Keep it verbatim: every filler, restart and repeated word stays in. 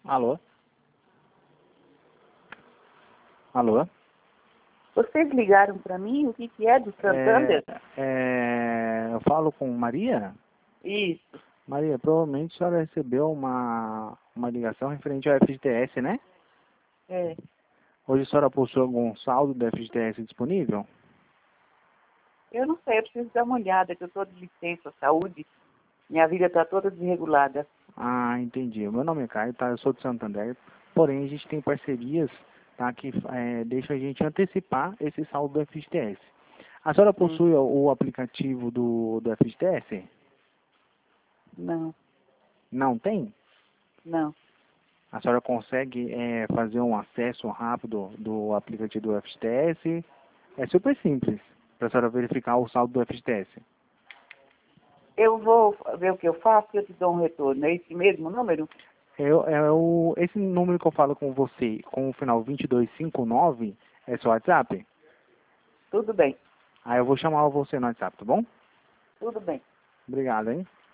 Alô? Alô? Vocês ligaram para mim? O que, que é do Santander? É, é, eu falo com Maria? Isso. Maria, provavelmente a senhora recebeu uma, uma ligação referente ao F G T S, né? É. Hoje a senhora possui algum saldo do F G T S disponível? Eu não sei, eu preciso dar uma olhada, que eu estou de licença saúde. Minha vida está toda desregulada. Ah, entendi. O meu nome é Caio, tá? Eu sou de Santander. Porém, a gente tem parcerias, tá? Que é, deixa a gente antecipar esse saldo do F G T S. A senhora possui Hum. o, o aplicativo do, do F G T S? Não, Não tem? não. A senhora consegue é, fazer um acesso rápido do aplicativo do F G T S? É super simples para a senhora verificar o saldo do F G T S. Eu vou ver o que eu faço e eu te dou um retorno. É esse mesmo número? Eu, é o, esse número que eu falo com você, com o final dois dois cinco nove, é seu WhatsApp? Tudo bem, Aí eu vou chamar você no WhatsApp, tá bom? tudo bem. Obrigado, hein?